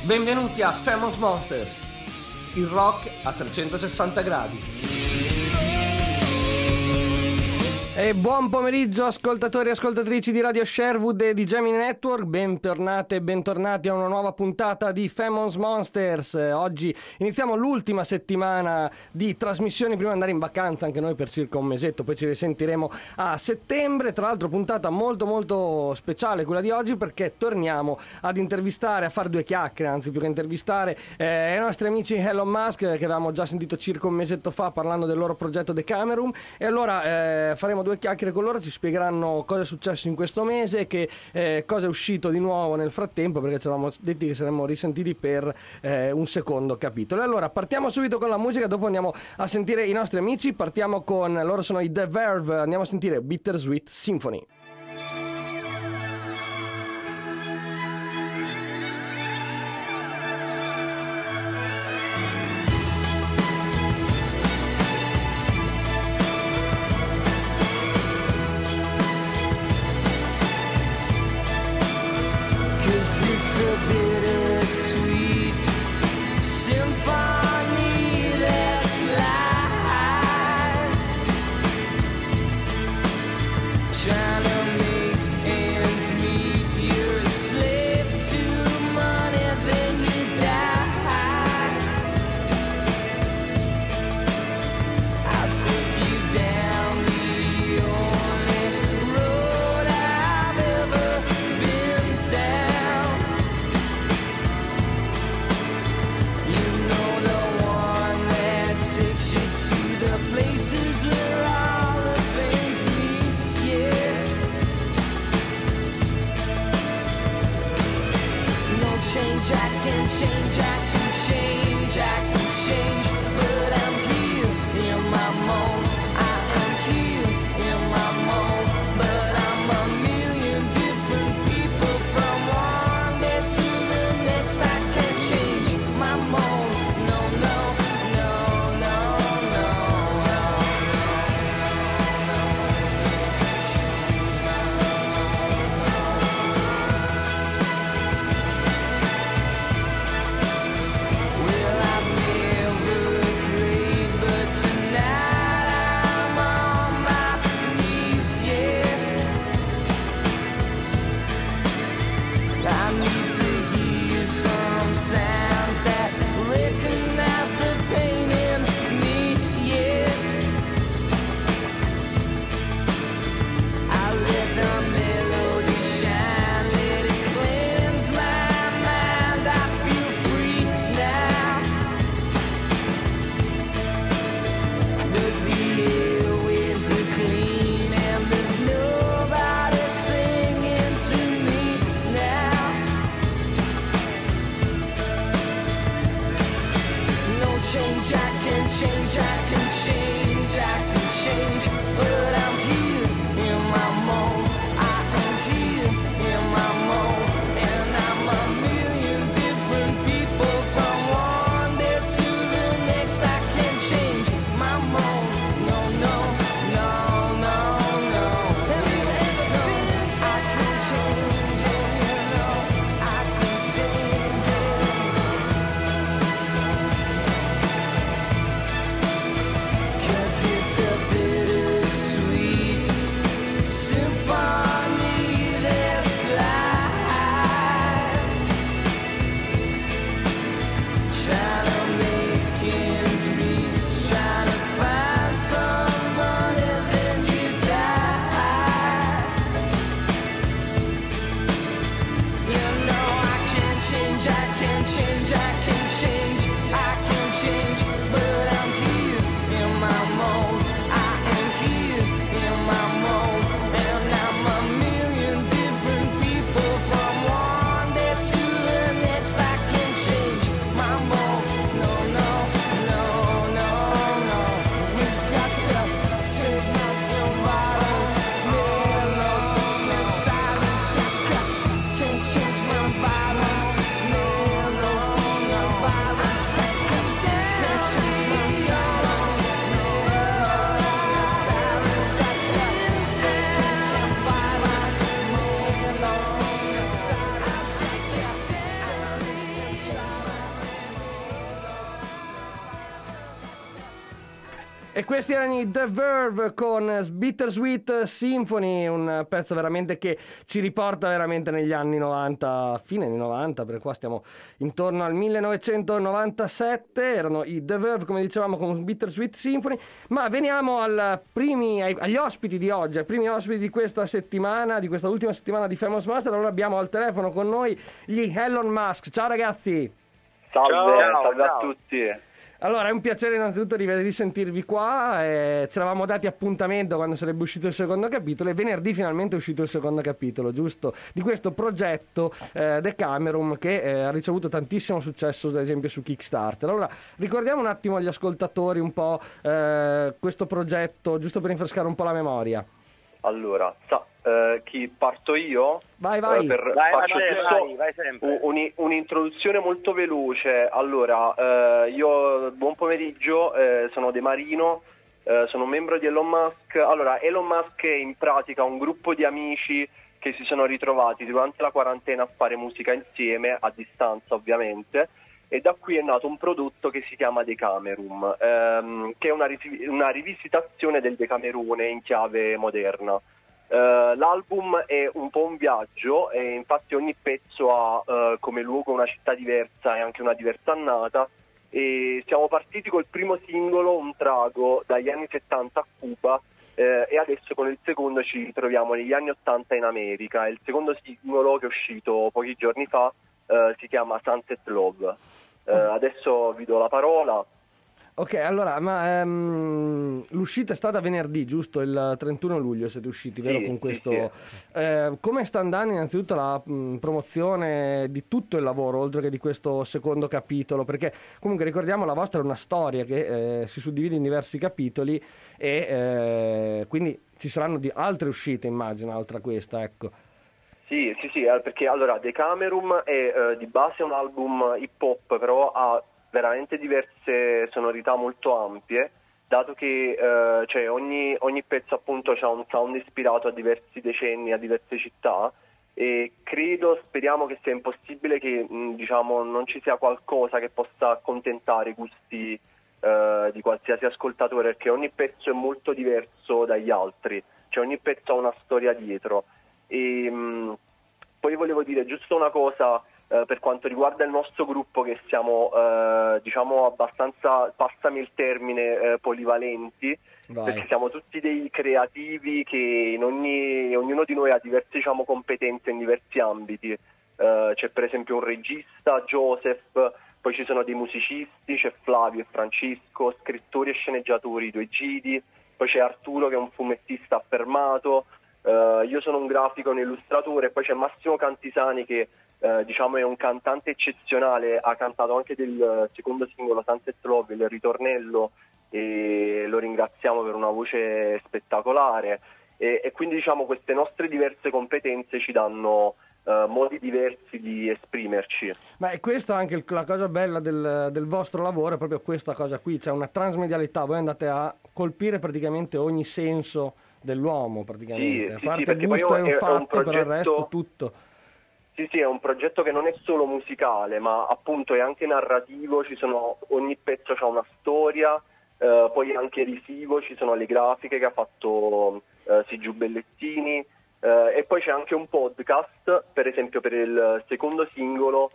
Benvenuti a Famous Monsters, il rock a 360 gradi. E buon pomeriggio ascoltatori e ascoltatrici di Radio Sherwood e di Gemini Network, bentornate e bentornati a una nuova puntata di Famous Monsters. Oggi iniziamo l'ultima settimana di trasmissioni prima di andare in vacanza, anche noi per circa un mesetto, poi ci risentiremo a settembre. Tra l'altro puntata molto molto speciale quella di oggi, perché torniamo ad intervistare, a fare due chiacchiere, anzi più che intervistare, i nostri amici Elon Musk, che avevamo già sentito circa un mesetto fa parlando del loro progetto The Cameroon, e allora faremo due chiacchiere con loro, ci spiegheranno cosa è successo in questo mese, che cosa è uscito di nuovo nel frattempo, perché ci eravamo detti che saremmo risentiti per un secondo capitolo. E allora partiamo subito con la musica, dopo andiamo a sentire i nostri amici. Partiamo con loro, sono i The Verve, andiamo a sentire Bittersweet Symphony. E questi erano i The Verve con Bittersweet Symphony, un pezzo veramente che ci riporta veramente negli anni 90, fine anni 90, perché qua stiamo intorno al 1997, erano i The Verve, come dicevamo, con Bittersweet Symphony. Ma veniamo agli ospiti di oggi, ai primi ospiti di questa settimana, di questa ultima settimana di Famous Monster. Allora abbiamo al telefono con noi gli Elon Musk. Ciao ragazzi! Salve a tutti. Allora, è un piacere innanzitutto di sentirvi qua. Ci eravamo dati appuntamento quando sarebbe uscito il secondo capitolo, e venerdì finalmente è uscito il secondo capitolo, giusto? Di questo progetto Decameron, che ha ricevuto tantissimo successo, ad esempio su Kickstarter. Allora, ricordiamo un attimo agli ascoltatori un po' questo progetto, giusto per rinfrescare un po' la memoria. Allora, chi parto io? Vai. Vai sempre. Un'introduzione molto veloce. Allora, io buon pomeriggio, sono De Marino, sono un membro di Elon Musk. Allora, Elon Musk è in pratica un gruppo di amici che si sono ritrovati durante la quarantena a fare musica insieme, a distanza ovviamente, e da qui è nato un prodotto che si chiama Decameron, che è una rivisitazione del Decamerone in chiave moderna. L'album è un po' un viaggio, e infatti ogni pezzo ha come luogo una città diversa e anche una diversa annata, e siamo partiti col primo singolo, Un trago, dagli anni 70 a Cuba, e adesso con il secondo ci troviamo negli anni 80 in America. Il secondo singolo, che è uscito pochi giorni fa, si chiama Sunset Love. Adesso vi do la parola. Ok, allora, ma l'uscita è stata venerdì, giusto? Il 31 luglio siete usciti, vero? Sì, con questo. Sì. Come sta andando innanzitutto la promozione di tutto il lavoro, oltre che di questo secondo capitolo? Perché comunque ricordiamo, la vostra è una storia che si suddivide in diversi capitoli, e quindi ci saranno altre uscite, immagino, oltre a questa, ecco. Sì, perché allora Decameron è di base un album hip hop, però ha veramente diverse sonorità molto ampie, dato che cioè ogni pezzo appunto ha un sound ispirato a diversi decenni, a diverse città, e speriamo che sia impossibile che diciamo non ci sia qualcosa che possa accontentare i gusti di qualsiasi ascoltatore, perché ogni pezzo è molto diverso dagli altri, cioè ogni pezzo ha una storia dietro. E poi volevo dire giusto una cosa per quanto riguarda il nostro gruppo, che siamo diciamo abbastanza, passami il termine, polivalenti. Vai. Perché siamo tutti dei creativi che ognuno di noi ha diverse, diciamo, competenze in diversi ambiti. C'è per esempio un regista, Joseph, poi ci sono dei musicisti, c'è Flavio e Francisco, scrittori e sceneggiatori, due Gidi, poi c'è Arturo che è un fumettista affermato, io sono un grafico, un illustratore, e poi c'è Massimo Cantisani che diciamo è un cantante eccezionale, ha cantato anche del secondo singolo Sunset Love il ritornello, e lo ringraziamo per una voce spettacolare, e quindi diciamo queste nostre diverse competenze ci danno modi diversi di esprimerci. Ma è questa anche la cosa bella del vostro lavoro, è proprio questa cosa qui, c'è una transmedialità, voi andate a colpire praticamente ogni senso dell'uomo praticamente, sì, a parte perché il gusto poi è un fatto, progetto, per il resto tutto. Sì, è un progetto che non è solo musicale, ma appunto è anche narrativo, ogni pezzo ha una storia, poi anche visivo, ci sono le grafiche che ha fatto Sigiu Bellettini, e poi c'è anche un podcast, per esempio per il secondo singolo,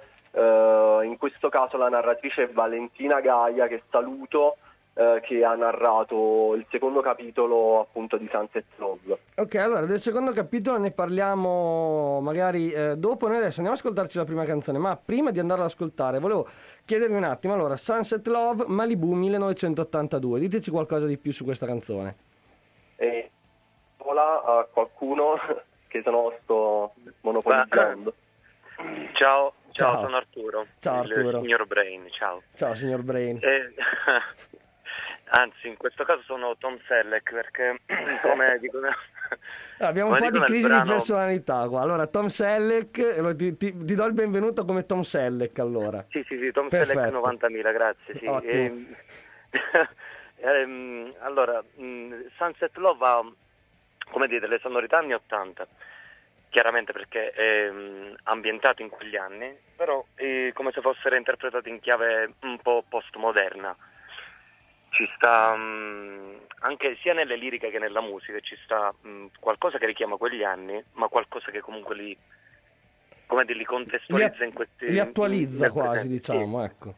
in questo caso la narratrice è Valentina Gaia, che saluto, che ha narrato il secondo capitolo appunto di Sunset Love. Ok, allora del secondo capitolo ne parliamo magari dopo. Noi adesso andiamo ad ascoltarci la prima canzone, ma prima di andare ad ascoltare volevo chiedervi un attimo, allora, Sunset Love, Malibu 1982, diteci qualcosa di più su questa canzone. A qualcuno che sto monopolizzando. Ciao, sono Arturo. Ciao Arturo. Signor Brain, ciao. Ciao signor Brain. Anzi, in questo caso sono Tom Selleck, perché come dicono... Abbiamo un po' di crisi di personalità qua. Allora, Tom Selleck, ti do il benvenuto come Tom Selleck, allora. Sì, Tom Perfetto. Selleck 90.000, grazie. Sì. Allora, Sunset Love ha, come dite, le sonorità anni 80, chiaramente perché è ambientato in quegli anni, però come se fossero interpretate in chiave un po' postmoderna. ci sta anche sia nelle liriche che nella musica, ci sta qualcosa che richiama quegli anni, ma qualcosa che comunque li contestualizza in questi... Li attualizza quasi, presente. diciamo, sì. ecco.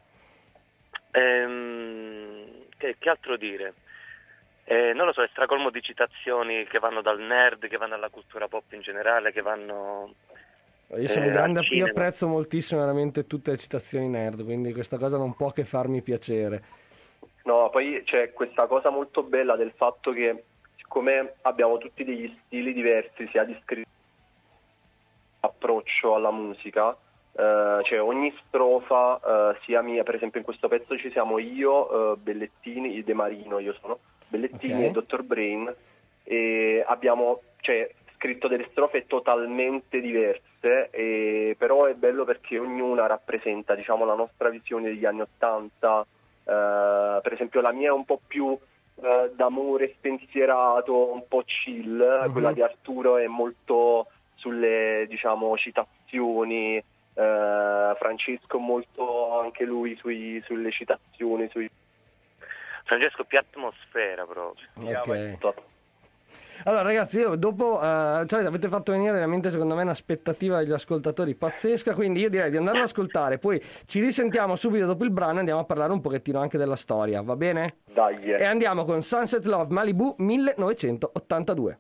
Che altro dire? Non lo so, è stracolmo di citazioni che vanno dal nerd, che vanno alla cultura pop in generale, che vanno... Io sono grande, io apprezzo moltissimo veramente tutte le citazioni nerd, quindi questa cosa non può che farmi piacere. No, poi c'è questa cosa molto bella del fatto che siccome abbiamo tutti degli stili diversi, sia di scrittura approccio alla musica, cioè ogni strofa sia mia, per esempio in questo pezzo ci siamo io, Bellettini, De Marino, io sono Bellettini e Dr. Brain, e abbiamo scritto delle strofe totalmente diverse, però è bello perché ognuna rappresenta, diciamo, la nostra visione degli anni '80. Per esempio la mia è un po' più d'amore spensierato, un po' chill, quella di Arturo è molto sulle, diciamo, citazioni, Francesco molto anche lui sulle citazioni, Francesco più atmosfera proprio. Okay. Allora ragazzi, io dopo avete fatto venire veramente secondo me un'aspettativa degli ascoltatori pazzesca, quindi io direi di andare ad ascoltare, poi ci risentiamo subito dopo il brano e andiamo a parlare un pochettino anche della storia, va bene? Dai. E andiamo con Sunset Love Malibu 1982.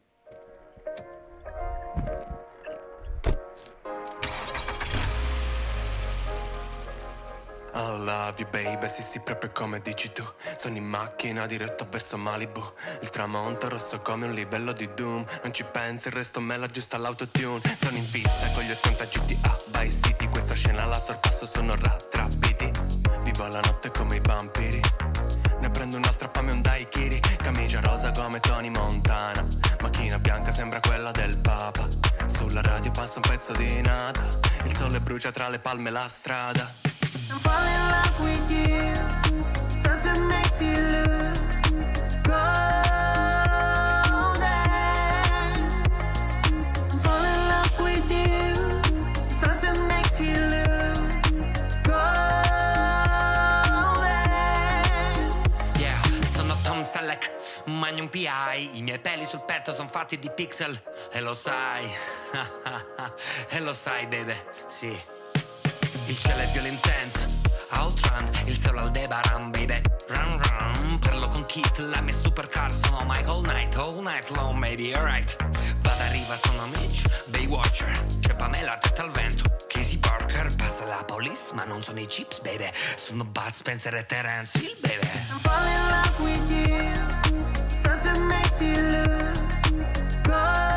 I love you baby, sì proprio come dici tu. Sono in macchina diretto verso Malibu. Il tramonto rosso come un livello di Doom. Non ci penso, il resto me l'aggiusta l'autotune. Sono in fissa con gli 80 GTA Vice City. Questa scena la sorpasso, sono rattrapiti. Vivo la notte come i vampiri. Ne prendo un'altra fame, un daiquiri. Camicia rosa come Tony Montana. Macchina bianca sembra quella del Papa. Sulla radio passa un pezzo di nata. Il sole brucia tra le palme la strada. I'm falling in love with you. Sunset makes you look golden. I'm falling in love with you. Sunset makes you look golden. Yeah, sono Tom Selleck, un Magnum PI. I miei peli sul petto sono fatti di pixel. E lo sai. E lo sai, baby, sì. Il cielo è viola intense, outrun, il sole Aldebaran, baby, run run. Parlo con Kit, la mia supercar, sono Michael Knight, all night long, baby, alright. Vado a riva, sono Mitch, Baywatcher, c'è Pamela, tetta al vento, Casey Parker, passa la police, ma non sono i chips, baby. Sono Bud Spencer e Terence Hill, baby. I'm falling in love with you. Sunset makes you look golden.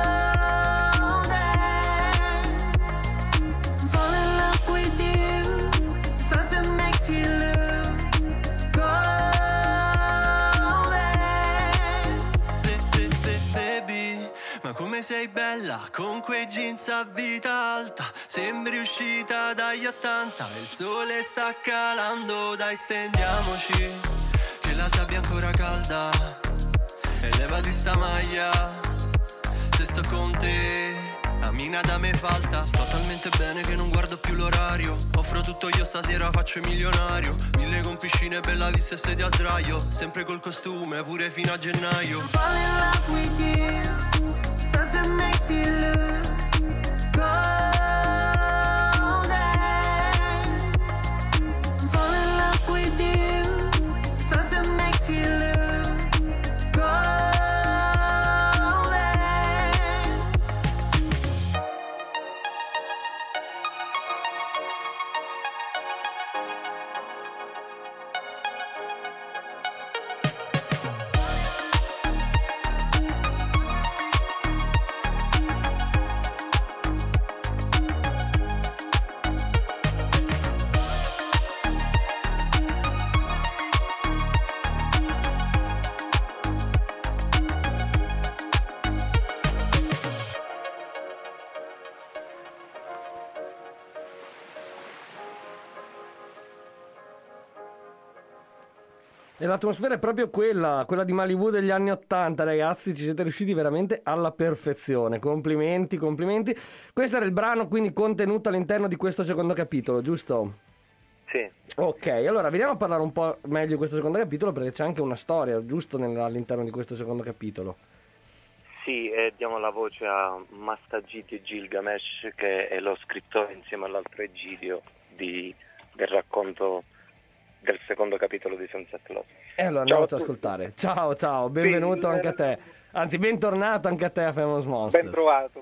Ma come sei bella con quei jeans a vita alta. Sembri uscita dagli 80. Il sole sta calando, dai stendiamoci, che la sabbia è ancora calda. E levati sta maglia, se sto con te la mina da me falta. Sto talmente bene che non guardo più l'orario. Offro tutto io stasera, faccio il milionario. 1000 con piscine, bella vista e sedia a sdraio. Sempre col costume, pure fino a gennaio. I'm falling in love with you. Sunset makes you look golden. I'm falling in love with you. Sunset makes you look golden. E l'atmosfera è proprio quella di Malibu degli anni '80, ragazzi, ci siete riusciti veramente alla perfezione, complimenti. Questo era il brano quindi contenuto all'interno di questo secondo capitolo, giusto? Sì. Ok, allora veniamo a parlare un po' meglio di questo secondo capitolo, perché c'è anche una storia, giusto, all'interno di questo secondo capitolo. Sì, diamo la voce a Mastagiti Gilgamesh, che è lo scrittore insieme all'altro Egidio del racconto del secondo capitolo di Sunset Love. E allora andiamoci ad ascoltare. Ciao, benvenuto anche a te. Anzi, bentornato anche a te a Famous Monsters. Ben trovato.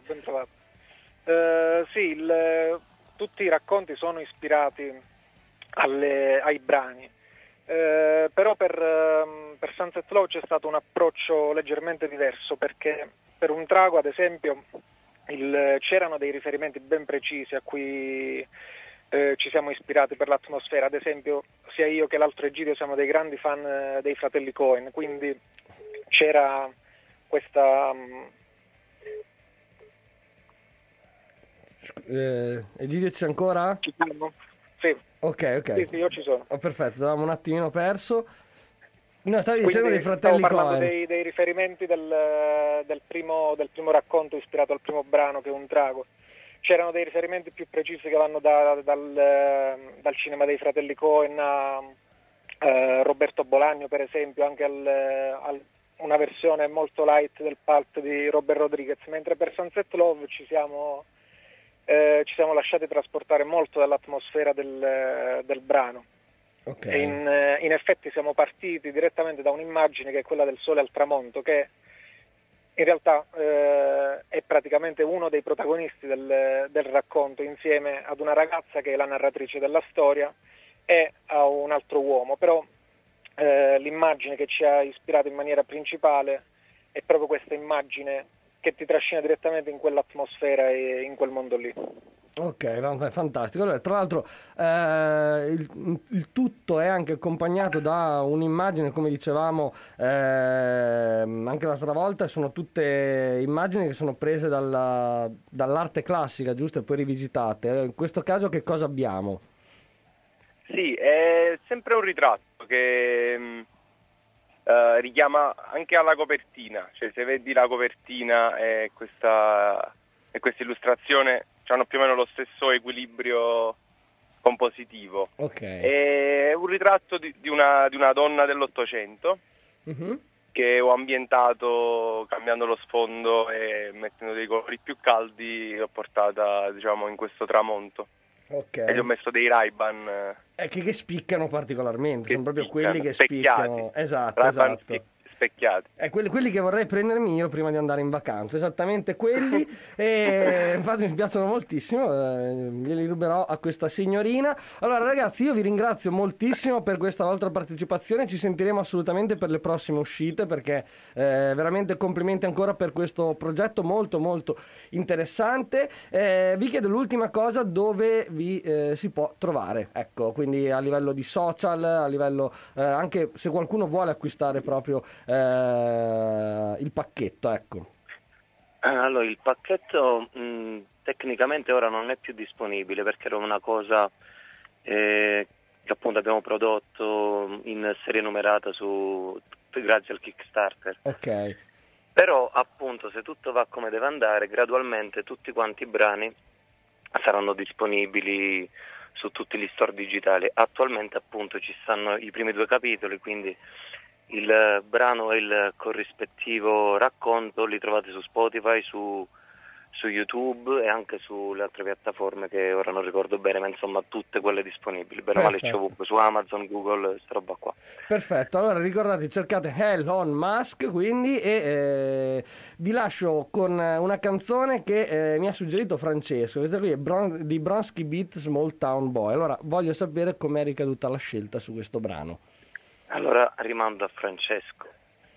Tutti i racconti sono ispirati ai brani, però per Sunset Love c'è stato un approccio leggermente diverso, perché per un trago, ad esempio, c'erano dei riferimenti ben precisi a cui ci siamo ispirati per l'atmosfera. Ad esempio, sia io che l'altro Egidio siamo dei grandi fan dei fratelli Coen, quindi c'era questa... Egidio, c'è ancora? Ci siamo? Sì. Ok. Sì, io ci sono. Oh, perfetto, avevamo un attimino perso. No, stavi Quindi dicendo dei fratelli stavo parlando Coen. dei riferimenti del primo racconto ispirato al primo brano, che è Un trago. C'erano dei riferimenti più precisi che vanno dal cinema dei fratelli Coen a Roberto Bolaño, per esempio, anche una versione molto light del Pulp di Robert Rodriguez, mentre per Sunset Love ci siamo lasciati trasportare molto dall'atmosfera del brano. Okay. E in effetti siamo partiti direttamente da un'immagine che è quella del sole al tramonto, che in realtà è praticamente uno dei protagonisti del racconto, insieme ad una ragazza che è la narratrice della storia e a un altro uomo. Però l'immagine che ci ha ispirato in maniera principale è proprio questa immagine che ti trascina direttamente in quell'atmosfera e in quel mondo lì. Ok, fantastico. Allora, tra l'altro il tutto è anche accompagnato da un'immagine, come dicevamo anche l'altra volta, sono tutte immagini che sono prese dall'arte classica, giusto, e poi rivisitate. In questo caso che cosa abbiamo? Sì, è sempre un ritratto che richiama anche alla copertina, cioè se vedi la copertina e questa illustrazione hanno più o meno lo stesso equilibrio compositivo. Okay. È un ritratto di una donna dell'Ottocento, che ho ambientato cambiando lo sfondo e mettendo dei colori più caldi, l'ho portata, diciamo, in questo tramonto. Okay. E gli ho messo dei Ray-Ban che spiccano particolarmente, che sono proprio spiccano, quelli che specchiati. spiccano. Esatto, Ray-Ban esatto. Specchiati. Quelli che vorrei prendermi io prima di andare in vacanza, esattamente quelli. E infatti mi piacciono moltissimo, glieli ruberò a questa signorina. Allora ragazzi, io vi ringrazio moltissimo per questa vostra partecipazione, ci sentiremo assolutamente per le prossime uscite, perché veramente complimenti ancora per questo progetto molto molto interessante. Vi chiedo l'ultima cosa, dove vi si può trovare, ecco, quindi a livello di social, a livello anche se qualcuno vuole acquistare proprio il pacchetto, ecco. Allora, il pacchetto tecnicamente ora non è più disponibile, perché era una cosa che appunto abbiamo prodotto in serie numerata grazie al Kickstarter. Ok. Però appunto, se tutto va come deve andare, gradualmente tutti quanti i brani saranno disponibili su tutti gli store digitali. Attualmente appunto ci stanno i primi 2 capitoli, quindi il brano e il corrispettivo racconto li trovate su Spotify, su YouTube e anche sulle altre piattaforme che ora non ricordo bene, ma insomma tutte quelle disponibili, bene o male c'è ovunque, su Amazon, Google, sta roba qua. Perfetto, allora ricordate, cercate Hell on Mask, quindi, e vi lascio con una canzone che mi ha suggerito Francesco. Questa qui è di Bronski Beat, Small Town Boy. Allora voglio sapere com'è ricaduta la scelta su questo brano. Allora rimando a Francesco.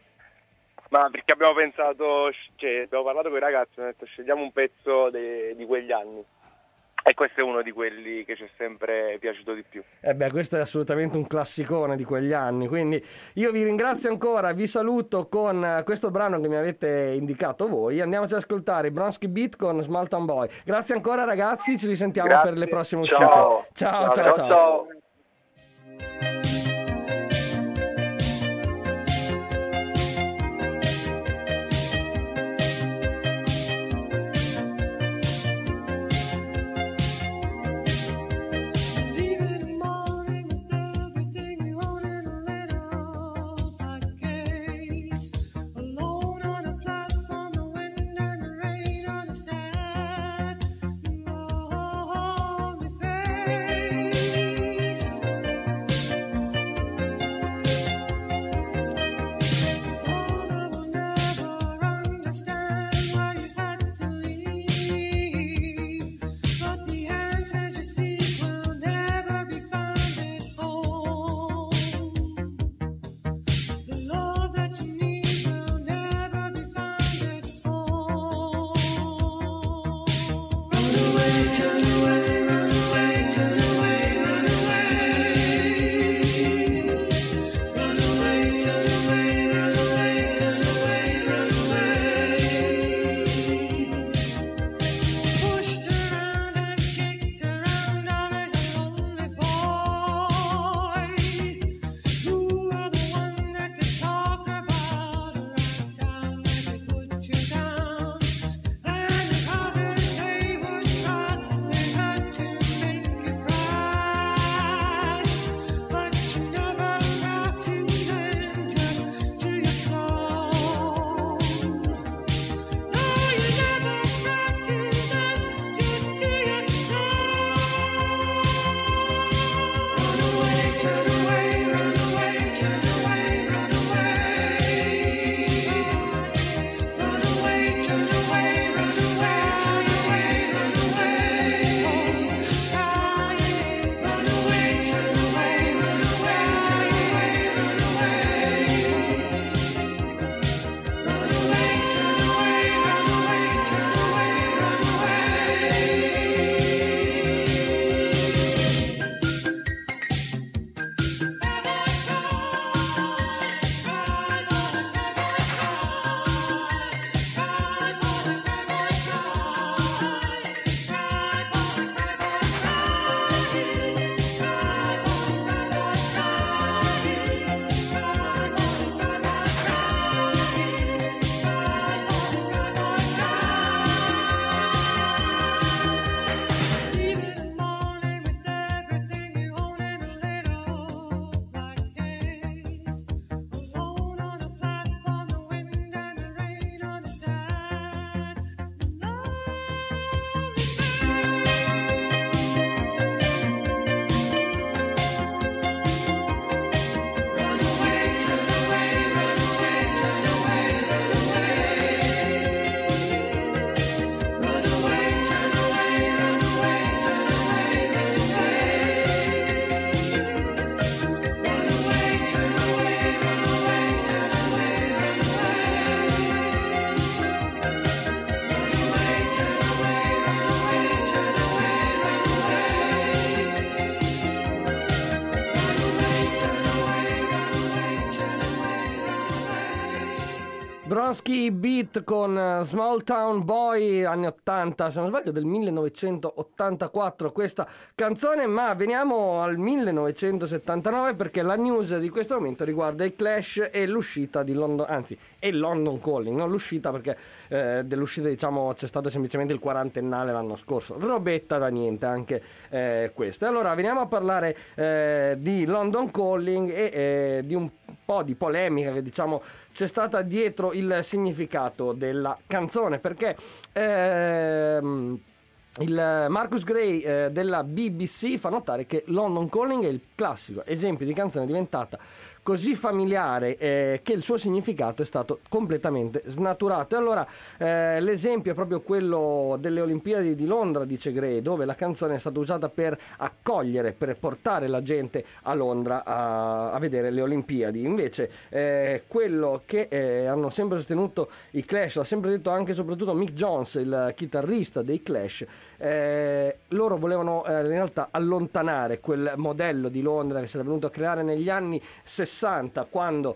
Ma perché abbiamo pensato, abbiamo parlato con i ragazzi, abbiamo detto scegliamo un pezzo di quegli anni, e questo è uno di quelli che ci è sempre piaciuto di più. Questo è assolutamente un classicone di quegli anni, quindi io vi ringrazio ancora, vi saluto con questo brano che mi avete indicato voi. Andiamoci ad ascoltare i Bronski Beat con Small Town Boy. Grazie ancora ragazzi, ci risentiamo per le prossime uscite. Ciao. Leave in the morning. Bronski Beat con Small Town Boy, anni 80, se non sbaglio del 1984 questa canzone, ma veniamo al 1979 perché la news di questo momento riguarda i Clash e l'uscita di London, anzi è London Calling, non l'uscita perché dell'uscita diciamo c'è stato semplicemente il quarantennale l'anno scorso, robetta da niente anche questo. E allora veniamo a parlare di London Calling e di un po' di polemica che diciamo c'è stata dietro il significato della canzone, perché il Marcus Gray della BBC fa notare che London Calling è il classico esempio di canzone diventata così familiare che il suo significato è stato completamente snaturato. E allora l'esempio è proprio quello delle Olimpiadi di Londra, dice Gray, dove la canzone è stata usata per accogliere, per portare la gente a Londra a vedere le Olimpiadi. Invece quello che hanno sempre sostenuto i Clash, l'ha sempre detto anche e soprattutto Mick Jones, il chitarrista dei Clash, loro volevano in realtà allontanare quel modello di Londra che si era venuto a creare negli anni 60, quando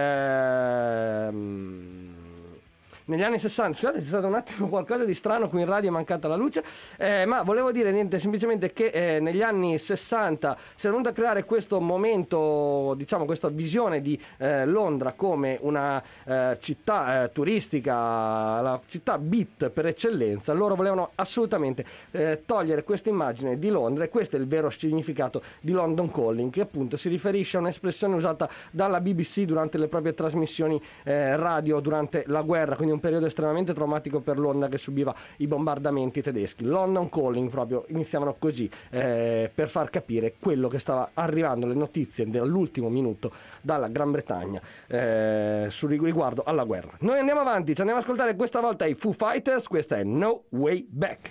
negli anni 60, scusate, c'è stato un attimo qualcosa di strano qui in radio, è mancata la luce, ma volevo dire niente, semplicemente che negli anni 60 si è venuto a creare questo momento, diciamo questa visione di Londra come una città turistica, la città beat per eccellenza. Loro volevano assolutamente togliere questa immagine di Londra, e questo è il vero significato di London Calling, che appunto si riferisce a un'espressione usata dalla BBC durante le proprie trasmissioni radio durante la guerra, quindi un periodo estremamente traumatico per Londra che subiva i bombardamenti tedeschi. London Calling proprio iniziavano così per far capire quello che stava arrivando, le notizie dell'ultimo minuto dalla Gran Bretagna riguardo alla guerra. Noi andiamo avanti, ci andiamo ad ascoltare questa volta i Foo Fighters, questa è No Way Back.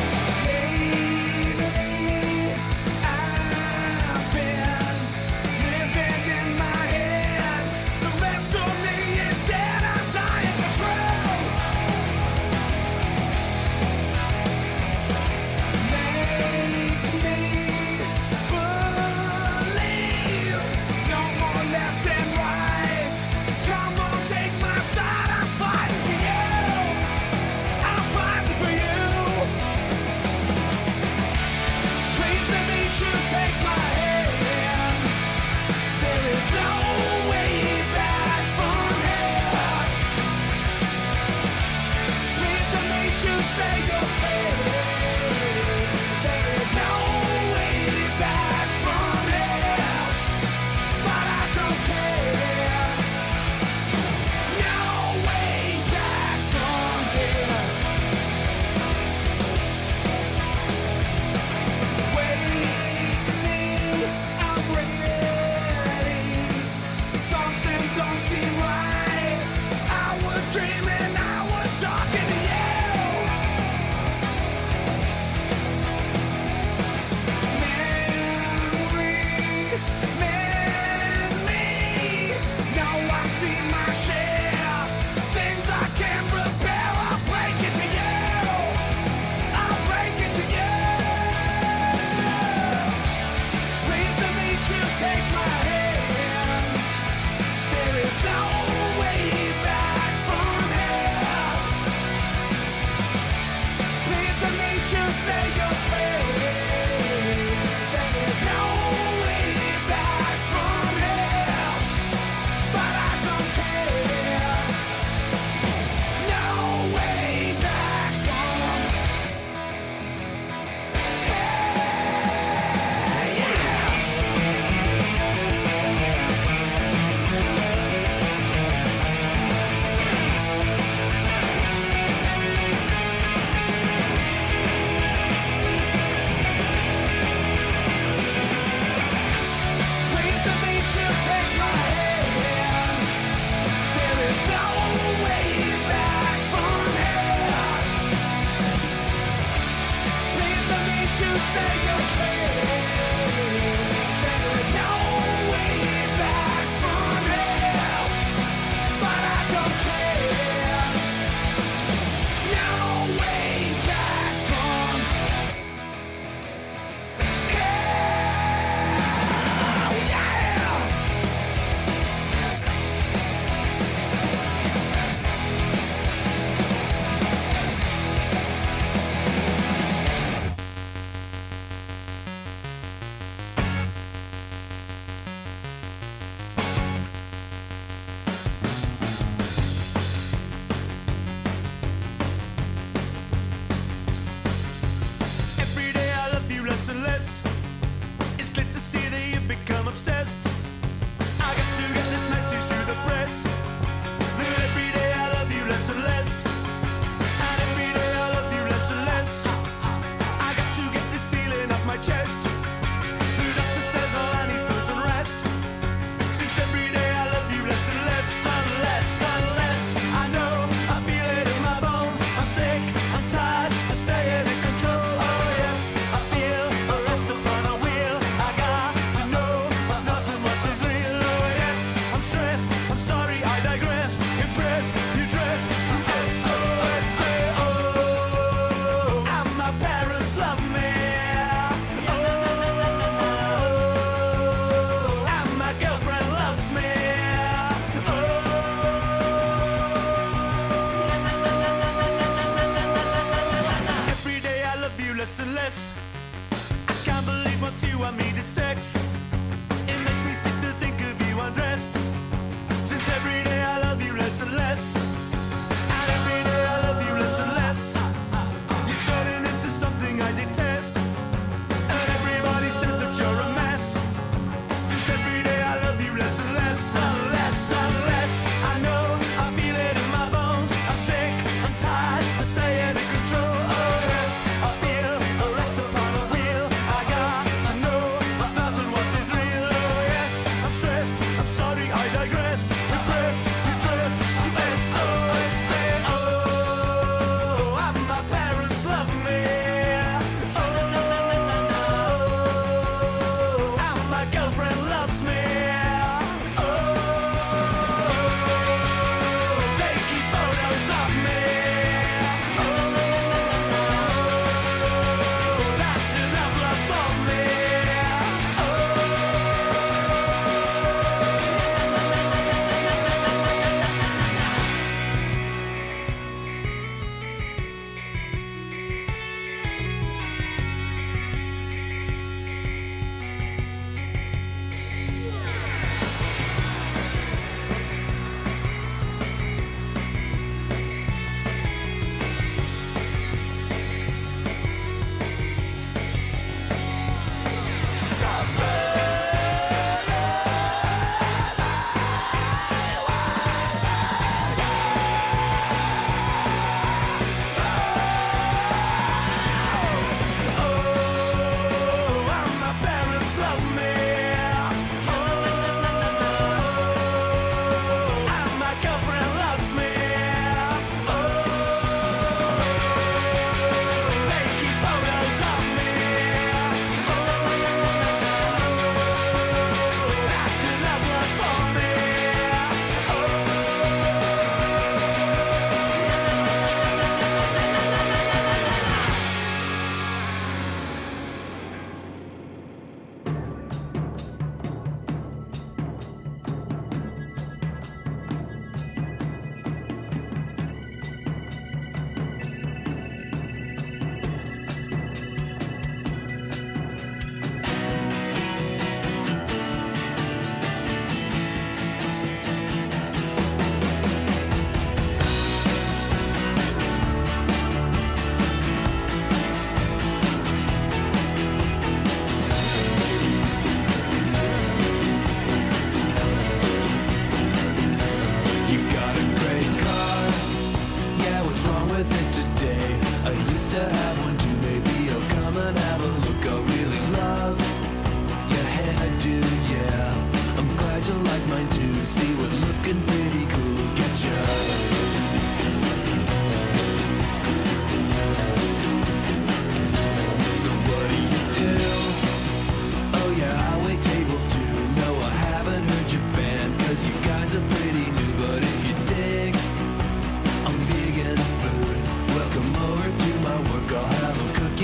Lately, I've been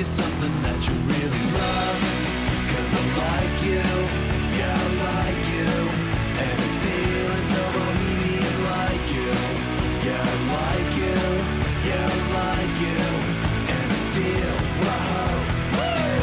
something that you really love. 'Cause I like you, yeah, I like you. And I'm feeling so bohemian like you. Yeah, I like you, yeah, I like you. And I feel, wow, woo!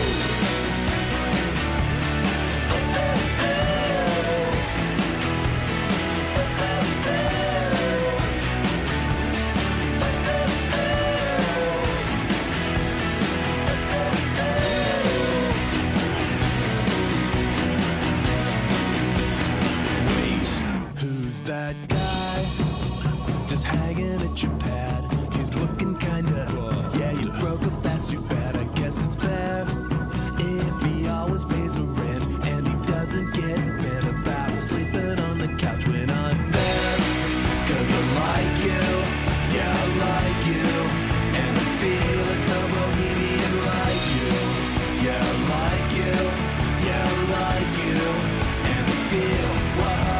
That guy just hanging at your pad. He's looking kinda, yeah, you broke up, that's too bad. I guess it's fair if he always pays the rent and he doesn't get bent about sleeping on the couch when I'm there. 'Cause I like you, yeah, I like you. And I'm feeling so bohemian like you. Yeah, I like you, yeah, I like you. And I feel, wow.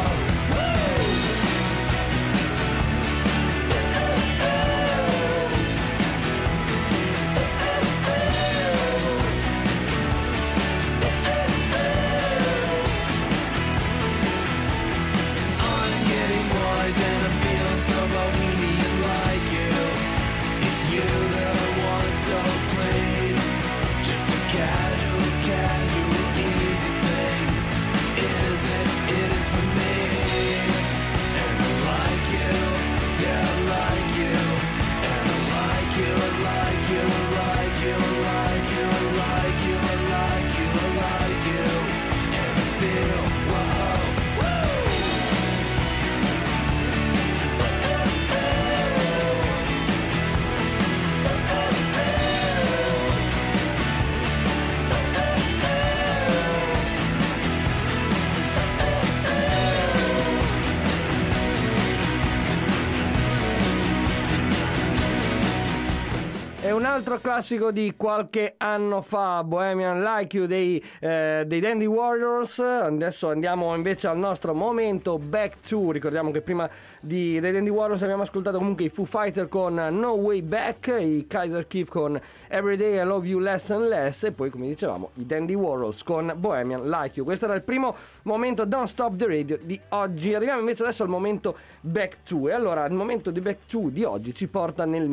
Un altro classico di qualche anno fa, Bohemian Like You dei Dandy Warriors. Adesso andiamo invece al nostro momento Back to. Ricordiamo che prima dei Dandy Warriors abbiamo ascoltato comunque i Foo Fighter con No Way Back, i Kaiser Chiefs con Everyday I Love You Less and Less e poi, come dicevamo, i Dandy Warriors con Bohemian Like You. Questo era il primo momento Don't Stop the Radio di oggi. Arriviamo invece adesso al momento Back to. E allora il momento di Back to di oggi ci porta nel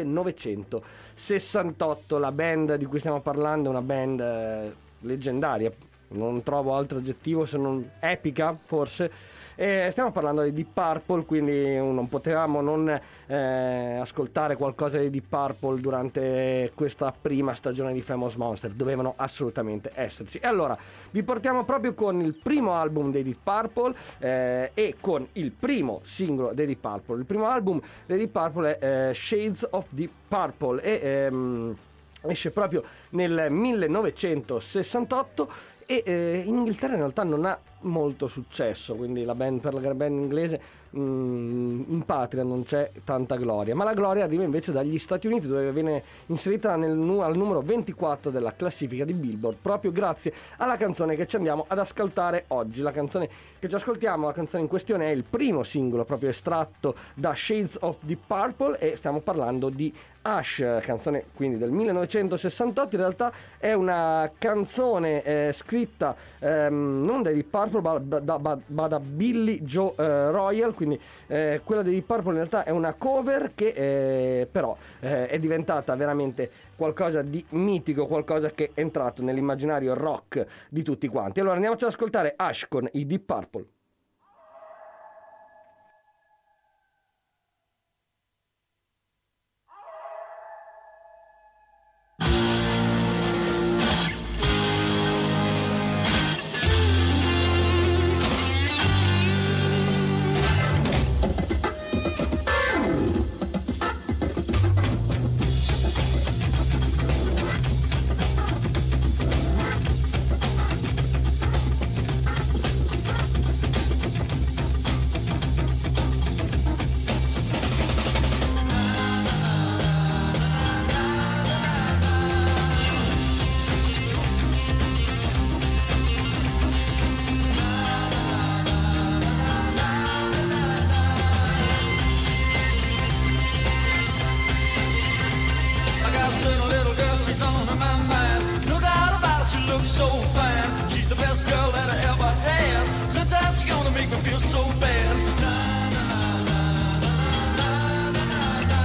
1968. La band di cui stiamo parlando è una band leggendaria, non trovo altro aggettivo se non epica, forse. Stiamo parlando di Deep Purple, quindi non potevamo non ascoltare qualcosa di Deep Purple durante questa prima stagione di Famous Monster. Dovevano assolutamente esserci. E allora vi portiamo proprio con il primo album dei Deep Purple e con il primo singolo dei Deep Purple. Il primo album dei Deep Purple è Shades of Deep Purple e esce proprio nel 1968 e in Inghilterra in realtà non ha molto successo, quindi la band, per la band inglese in patria non c'è tanta gloria, ma la gloria arriva invece dagli Stati Uniti, dove viene inserita al numero 24 della classifica di Billboard, proprio grazie alla canzone che ci andiamo ad ascoltare oggi. La canzone che ci ascoltiamo, la canzone in questione, è il primo singolo proprio estratto da Shades of Deep Purple e stiamo parlando di Hush, canzone quindi del 1968. In realtà è una canzone scritta non dai Deep Purple ma da Billy Joe Royal, quindi quella dei Deep Purple in realtà è una cover che però è diventata veramente qualcosa di mitico, qualcosa che è entrato nell'immaginario rock di tutti quanti. Allora andiamoci ad ascoltare Hush con i Deep Purple. always on my mind. No doubt about it, she looks so fine. She's the best girl that I ever had. Sometimes you're gonna make me feel so bad. Na, na, na, na, na, na, na, na.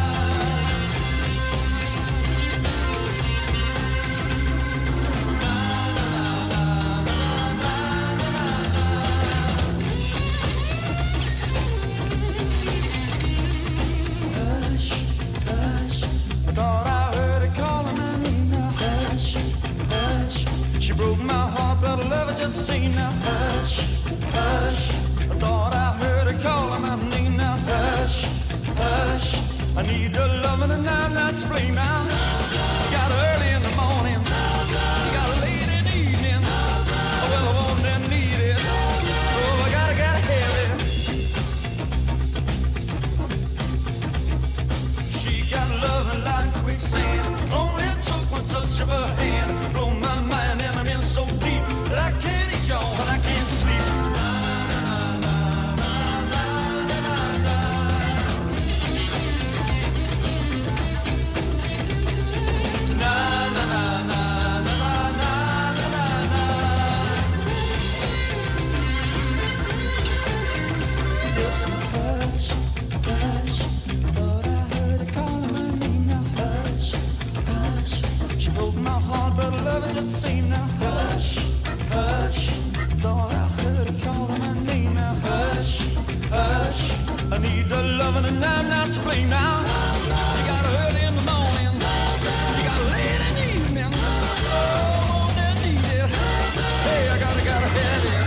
Hush, hush, I thought I heard her calling my name now. Hush, hush, she broke my heart, but I love her just the same now. Hush, hush, I thought I heard her calling my name now. Hush, hush, I need her loving and I'm not to blame now. You got her early in the morning, you got her late in the evening. Oh, well, I want and need it. Oh, I gotta have it. She got loving like quicksand. Only it took one touch of her hand. Blow my mind and I'm in so deep that I can't eat y'all and I can't sleep. But I love it just the same now. Hush, hush, thought I heard her calling my name now. Hush, hush, I need the loving and I'm not to blame now. You got her early in the morning, you got her late in the evening. Oh, I need it. Hey, I gotta have it.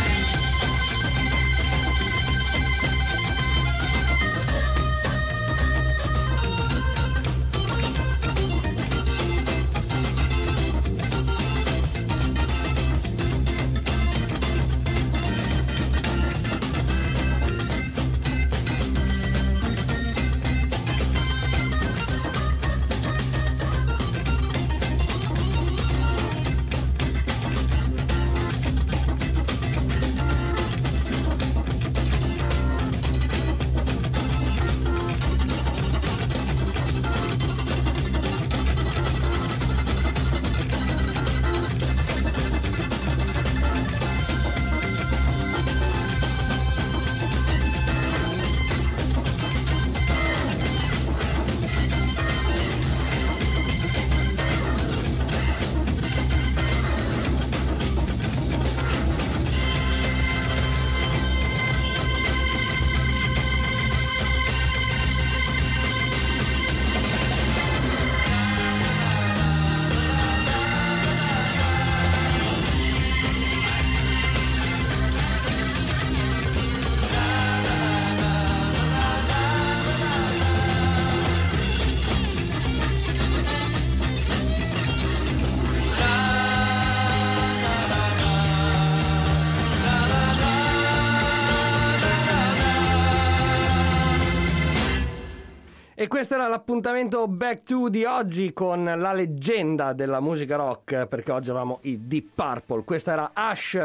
E questo era l'appuntamento Back to di oggi con la leggenda della musica rock, perché oggi avevamo i Deep Purple. Questa era Hush,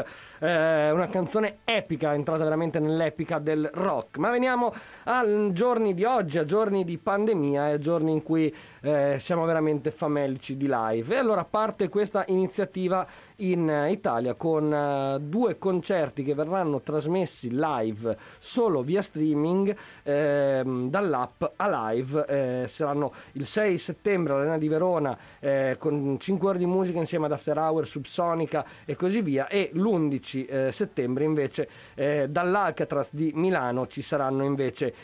una canzone epica, entrata veramente nell'epica del rock. Ma veniamo a giorni di oggi, a giorni di pandemia, a giorni in cui siamo veramente famelici di live. E allora parte questa iniziativa in Italia con 2 concerti che verranno trasmessi live solo via streaming dall'app Alive. Saranno il 6 settembre all'Arena di Verona con 5 ore di musica insieme ad After Hour, Subsonica e così via, e l'11 settembre invece dall'Alcatraz di Milano ci saranno invece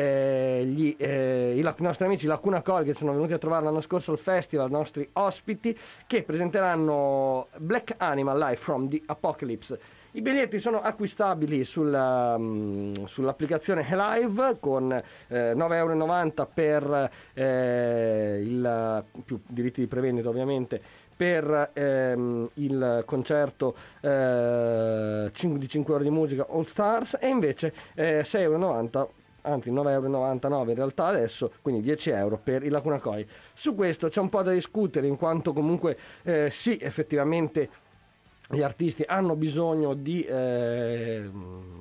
i nostri amici Lacuna Coil, che sono venuti a trovare l'anno scorso al festival, nostri ospiti, che presenteranno Black Animal Live from the Apocalypse. I biglietti sono acquistabili sull'applicazione Live con 9,90 € per più diritti di prevendita ovviamente per il concerto di 5 ore di musica All Stars, e invece 6,90 €, anzi 9,99 € in realtà adesso, quindi 10 € per il Lacuna Coil. Su questo c'è un po' da discutere, in quanto comunque sì, effettivamente gli artisti hanno bisogno di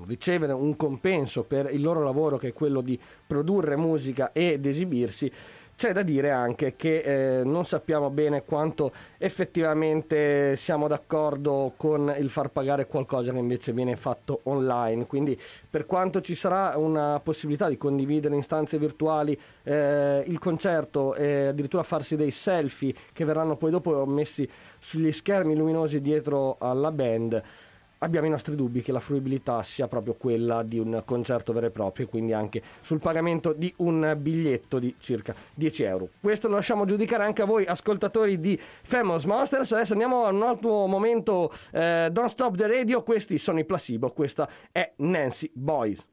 ricevere un compenso per il loro lavoro, che è quello di produrre musica ed esibirsi, c'è da dire anche che non sappiamo bene quanto effettivamente siamo d'accordo con il far pagare qualcosa che invece viene fatto online, quindi per quanto ci sarà una possibilità di condividere in stanze virtuali il concerto e addirittura farsi dei selfie che verranno poi dopo messi sugli schermi luminosi dietro alla band, abbiamo i nostri dubbi che la fruibilità sia proprio quella di un concerto vero e proprio, quindi anche sul pagamento di un biglietto di circa 10 euro. Questo lo lasciamo giudicare anche a voi ascoltatori di Famous Monsters. Adesso andiamo a un altro momento, Don't Stop the Radio, questi sono i Placebo, questa è Nancy Boys.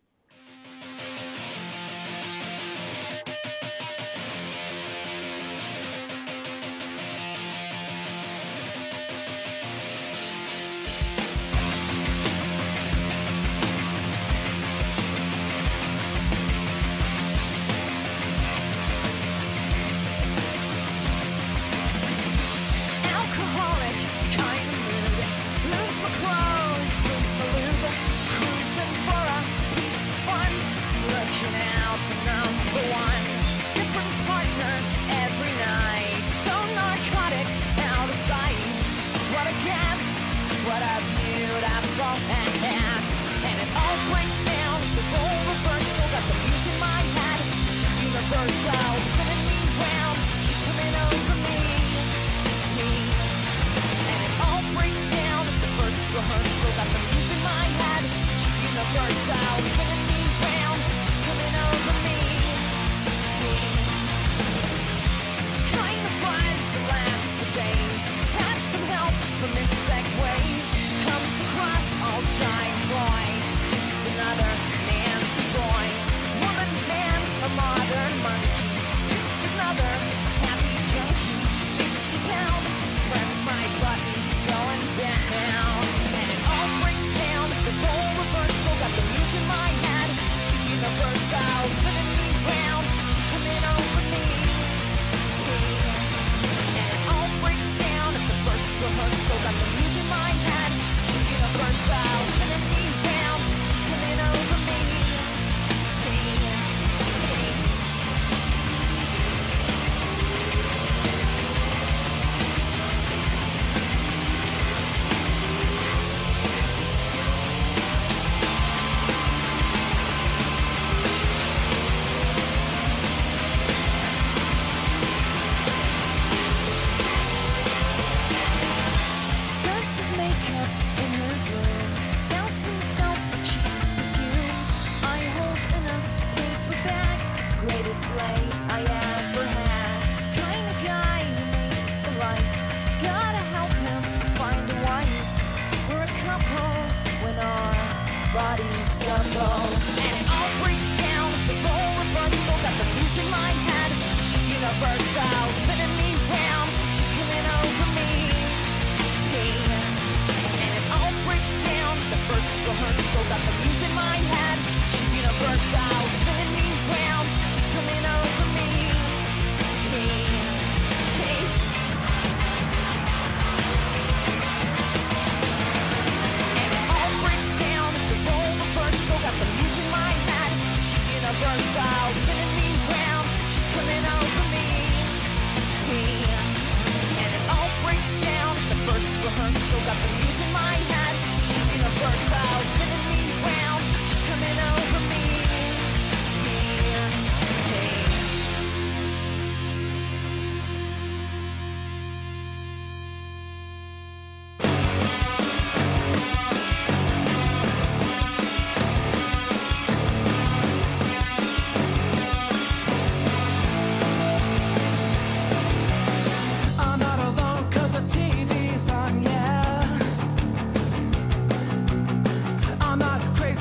I'm not crazy.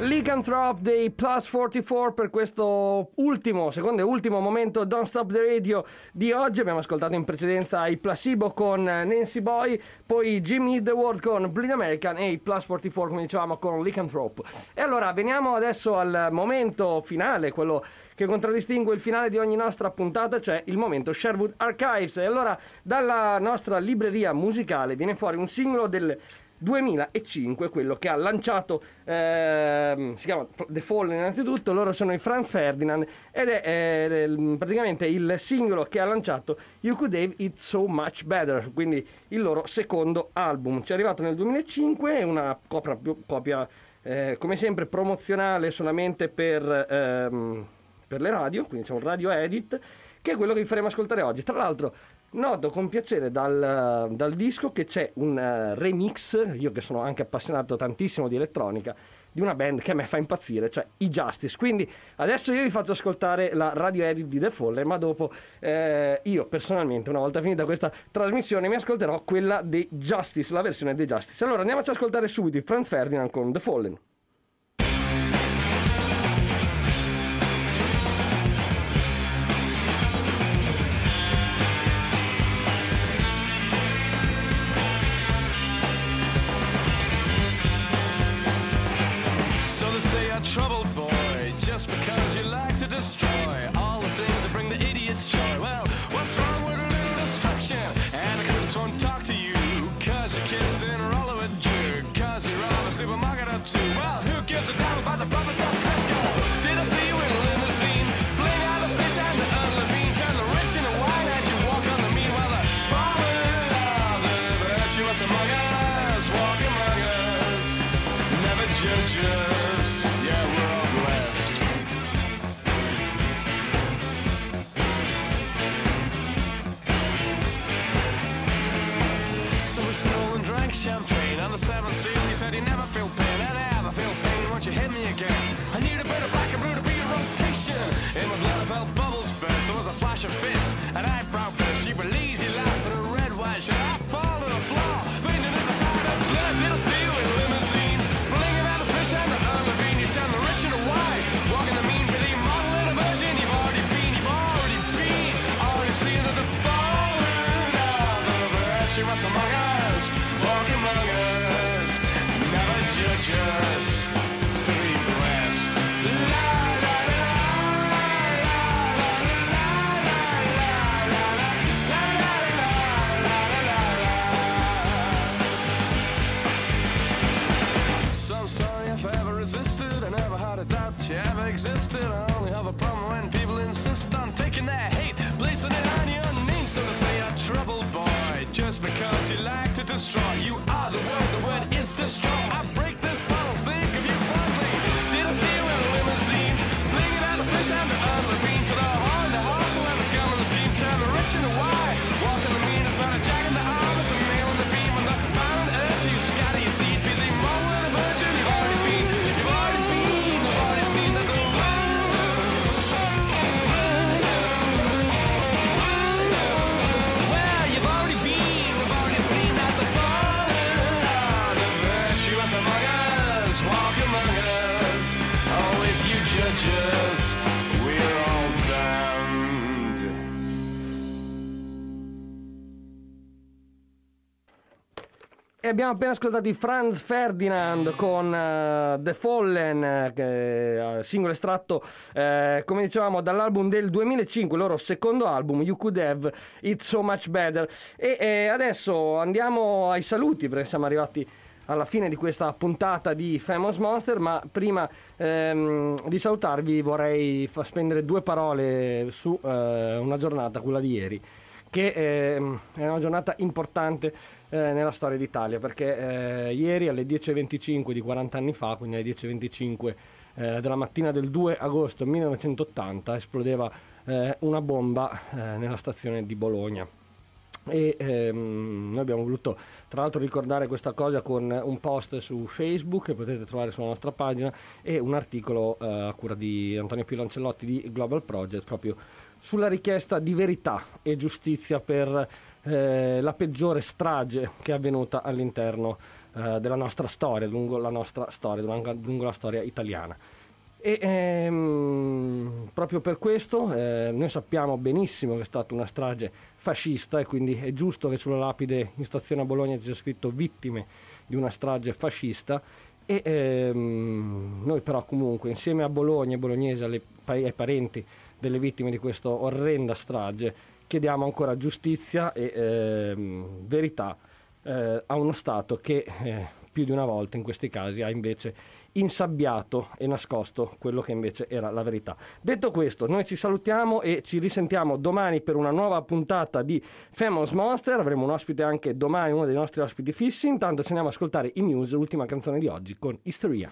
Lycanthrope dei Plus 44 per questo secondo e ultimo momento Don't Stop the Radio di oggi. Abbiamo ascoltato in precedenza i Placebo con Nancy Boy, poi Jimmy Eat the World con Bleed American e i Plus 44, come dicevamo, con Lycanthrope. E allora veniamo adesso al momento finale, quello che contraddistingue il finale di ogni nostra puntata, cioè il momento Sherwood Archives. E allora dalla nostra libreria musicale viene fuori un singolo del 2005, quello che ha lanciato, si chiama The Fallen innanzitutto. Loro sono i Franz Ferdinand ed è praticamente il singolo che ha lanciato You Could Have It So Much Better, quindi il loro secondo album. Ci è arrivato nel 2005, è una copia come sempre promozionale solamente per le radio, quindi c'è un radio edit, che è quello che vi faremo ascoltare oggi. Tra l'altro noto con piacere dal disco che c'è un remix, io che sono anche appassionato tantissimo di elettronica, di una band che a me fa impazzire, cioè i Justice. Quindi adesso io vi faccio ascoltare la radio edit di The Fallen, ma dopo io personalmente, una volta finita questa trasmissione, mi ascolterò quella dei Justice, la versione dei Justice. Allora andiamoci ad ascoltare subito i Franz Ferdinand con The Fallen. Troubled boy, just because you like to destroy all the things that bring the idiot's joy. Well, what's wrong with a little destruction? And the critics won't talk to you, cause you're kissing or all of a jerk, cause you're out of a supermarket or two. Well, who gives a damn about the profits of Tesco? Did I see you in a limousine? Fling out the fish and the unlevine, turn the rich into wine and you walk on the mean. Well, the fallen of the virtuous among us, walk among us, never judge us. Yeah, we're all blessed. So we stole and drank champagne on the seventh seal. You said you never feel pain, and I never feel pain. Won't you hit me again? I need a bit of black and blue to be a rotation. In my blood felt bubbles burst. There was a flash of fist, an eyebrow burst. You were lazy laugh and a red wine. Should I fall to the floor, fainting at the side of blood? Did I see you in a limousine, flinging out the fish and the unlevine? You tell the rich and the white, walking the mean, but the model and a virgin. You've already been, already seen that the fallen of the virtuous among us, walk among us, never judge us, so be blessed. La la la la la la la la la. So sorry if I ever resisted, I never had a doubt you ever existed. I only have a problem when people insist on taking their hate, placing it on your name. So to say a troubled boy, just because you like to destroy. You are the word is destroy. I break this bottle, think of you fondly. Did I see you in a limousine, flinging out the fish and the unlevine? To the horn, the hustle and the scum and the scheme. Turn the rich and the wide, walking the mean. It's not a jack in the arm, it's a nail in the beam. On the found earth you scatter your seed. Be the mole and the virgin, you've already been, you've already seen that the judges, we're all damned. E abbiamo appena ascoltato i Franz Ferdinand con The Fallen, singolo estratto, come dicevamo, dall'album del 2005, il loro secondo album, You Could Have It So Much Better. E adesso andiamo ai saluti, perché siamo arrivati alla fine di questa puntata di Famous Monster, ma prima di salutarvi vorrei spendere due parole su una giornata, quella di ieri, che è una giornata importante nella storia d'Italia, perché ieri alle 10:25 di 40 anni fa, quindi alle 10:25 della mattina del 2 agosto 1980, esplodeva una bomba nella stazione di Bologna. E noi abbiamo voluto tra l'altro ricordare questa cosa con un post su Facebook che potete trovare sulla nostra pagina e un articolo a cura di Antonio Pio Lancellotti di Global Project, proprio sulla richiesta di verità e giustizia per la peggiore strage che è avvenuta all'interno della nostra storia, lungo la storia italiana. E proprio per questo noi sappiamo benissimo che è stata una strage fascista, e quindi è giusto che sulla lapide in stazione a Bologna ci sia scritto vittime di una strage fascista. E noi però comunque, insieme a Bologna e bolognesi, ai parenti delle vittime di questa orrenda strage, chiediamo ancora giustizia e verità a uno Stato che più di una volta in questi casi ha invece insabbiato e nascosto quello che invece era la verità. Detto questo, noi ci salutiamo e ci risentiamo domani per una nuova puntata di Famous Monster. Avremo un ospite anche domani, uno dei nostri ospiti fissi. Intanto ci andiamo a ascoltare i News, l'ultima canzone di oggi, con Histeria.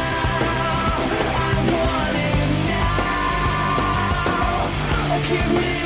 Give me